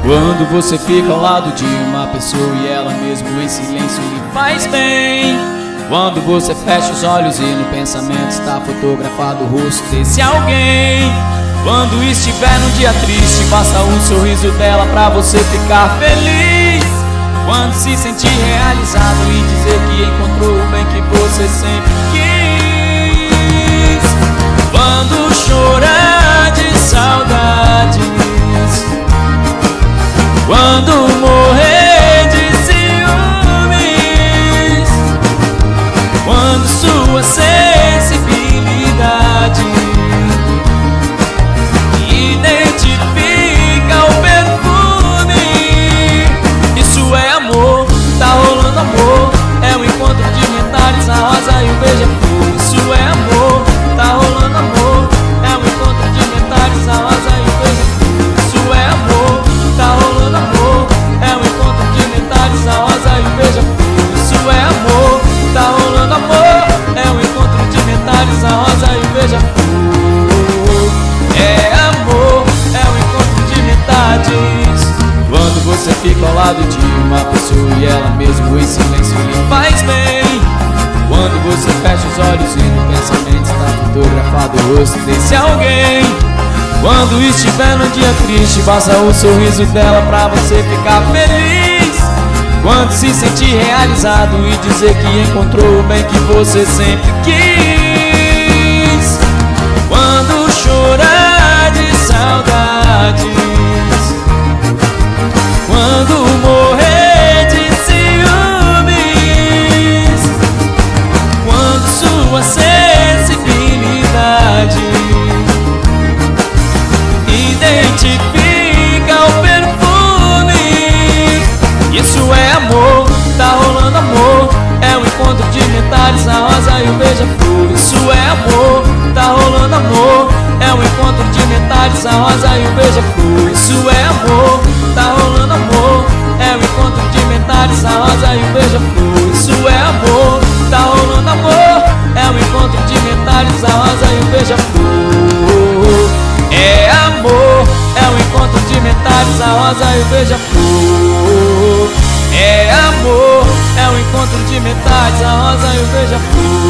Quando você fica ao lado de uma pessoa e ela mesmo em silêncio lhe faz bem. Quando você fecha os olhos e no pensamento está fotografado o rosto desse alguém. Quando estiver num dia triste, basta um sorriso dela pra você ficar feliz. Quando se sentir realizado e dizer que encontrou o bem que você sempre quis. Quando chorar de saudades, quando morrer de ciúmes, quando sua sensibilidade identifica o perfume, isso é amor, tá rolando amor. É o encontro de metades, a rosa e o beija-flor. Isso é amor, tá rolando amor. É o encontro de metades, a rosa e o beija-flor. Isso é amor, tá rolando amor. É o encontro de metades, a rosa e o beija-flor. Isso é amor, tá rolando amor. É o encontro de metades, a rosa e o beija-flor. É amor, é o encontro de metades. Quando você fica ao lado de uma pessoa e ela mesmo em silêncio lhe faz bem. Quando você fecha os olhos e no pensamento está fotografado o rosto desse alguém. Quando estiver num dia triste, basta o sorriso dela pra você ficar feliz. Quando se sentir realizado e dizer que encontrou o bem que você sempre quis. Quando chorar de saudades, quando morrer de ciúmes, quando sua sensibilidade identifica o perfume, isso é amor, tá rolando amor. É o encontro de metades, a rosa e o beija-flor. Isso é amor, tá rolando amor. É o encontro de metades, a rosa e o beija-flor. Isso é amor, tá rolando amor. É o encontro de metades, a rosa e o beija-flor. Isso é amor, tá rolando amor. É o encontro de metades, a rosa e o beija-flor. É amor, é o encontro de metades, a rosa e o beija-flor. É amor, é o encontro de metades, a rosa e o beija-flor.